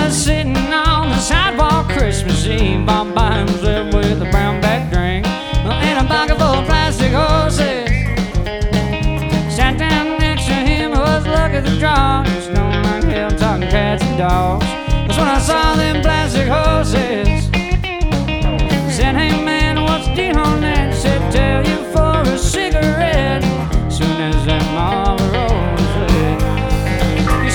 was sitting on the sidewalk Christmas Eve, all by himself with a brown bag drink and a pocket full of plastic horses. Sat down next to him, I was luck of the draw. Snowing like hell, talking cats and dogs. That's when I saw them plastic horses.